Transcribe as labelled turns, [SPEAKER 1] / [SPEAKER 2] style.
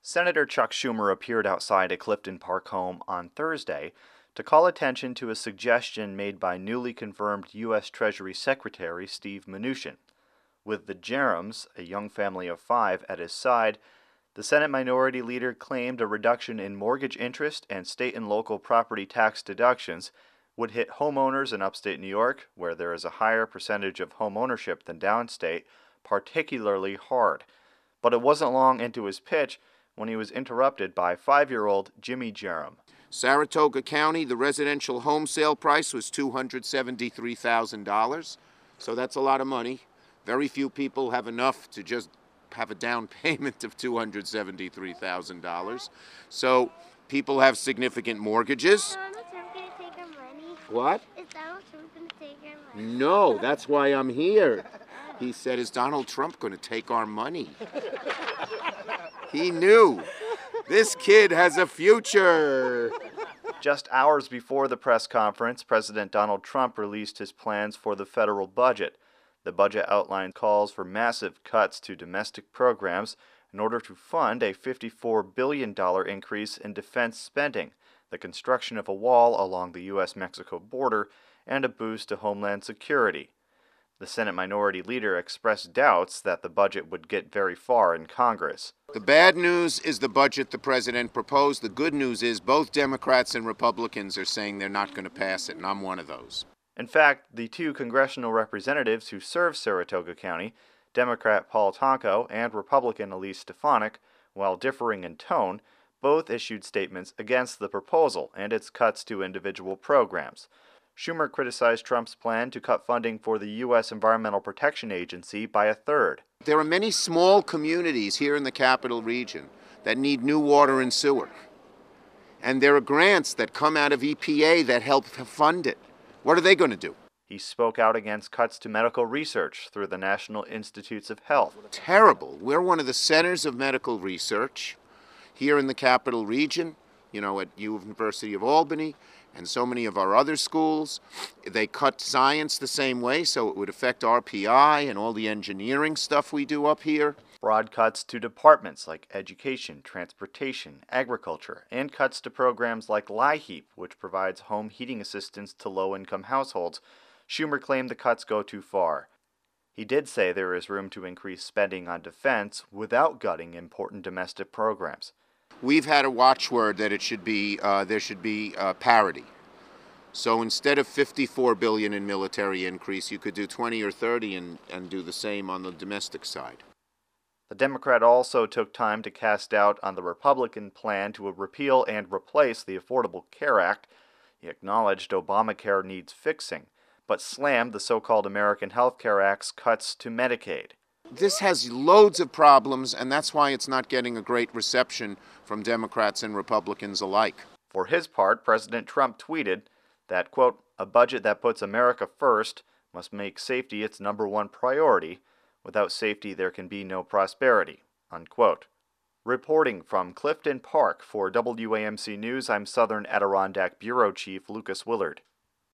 [SPEAKER 1] Senator Chuck Schumer appeared outside a Clifton Park home on Thursday to call attention to a suggestion made by newly confirmed U.S. Treasury Secretary Steve Mnuchin. With the Jerums, a young family of 5, at his side, the Senate Minority Leader claimed a reduction in mortgage interest and state and local property tax deductions would hit homeowners in upstate New York, where there is a higher percentage of home ownership than downstate, particularly hard. But it wasn't long into his pitch when he was interrupted by 5-year-old Jimmy Jerum.
[SPEAKER 2] Saratoga County, the residential home sale price was $273,000, so that's a lot of money. Very few people have enough to just have a down payment of $273,000. So people have significant mortgages.
[SPEAKER 3] Is Donald Trump going to take our money?
[SPEAKER 2] What?
[SPEAKER 3] Is Donald Trump going to take our money?
[SPEAKER 2] No, that's why I'm here. He said, is Donald Trump going to take our money? He knew. This kid has a future.
[SPEAKER 1] Just hours before the press conference, President Donald Trump released his plans for the federal budget. The budget outline calls for massive cuts to domestic programs in order to fund a $54 billion increase in defense spending, the construction of a wall along the U.S.-Mexico border, and a boost to Homeland Security. The Senate Minority Leader expressed doubts that the budget would get very far in Congress.
[SPEAKER 2] The bad news is the budget the president proposed. The good news is both Democrats and Republicans are saying they're not going to pass it, and I'm one of those.
[SPEAKER 1] In fact, the 2 congressional representatives who serve Saratoga County, Democrat Paul Tonko and Republican Elise Stefanik, while differing in tone, both issued statements against the proposal and its cuts to individual programs. Schumer criticized Trump's plan to cut funding for the U.S. Environmental Protection Agency by 1/3.
[SPEAKER 2] There are many small communities here in the Capital Region that need new water and sewer. And there are grants that come out of EPA that help fund it. What are they going to do?
[SPEAKER 1] He spoke out against cuts to medical research through the National Institutes of Health.
[SPEAKER 2] Terrible. We're one of the centers of medical research here in the Capital Region, at University of Albany and so many of our other schools. They cut science the same way, so it would affect RPI and all the engineering stuff we do up here.
[SPEAKER 1] Broad cuts to departments like education, transportation, agriculture, and cuts to programs like LIHEAP, which provides home heating assistance to low-income households. Schumer claimed the cuts go too far. He did say there is room to increase spending on defense without gutting important domestic programs.
[SPEAKER 2] We've had a watchword that there should be parity. So instead of $54 billion in military increase, you could do 20 or 30 and do the same on the domestic side.
[SPEAKER 1] The Democrat also took time to cast doubt on the Republican plan to repeal and replace the Affordable Care Act. He acknowledged Obamacare needs fixing, but slammed the so-called American Health Care Act's cuts to Medicaid.
[SPEAKER 2] This has loads of problems, and that's why it's not getting a great reception from Democrats and Republicans alike.
[SPEAKER 1] For his part, President Trump tweeted that, quote, "A budget that puts America first must make safety its #1 priority. Without safety, there can be no prosperity," unquote. Reporting from Clifton Park for WAMC News, I'm Southern Adirondack Bureau Chief Lucas Willard.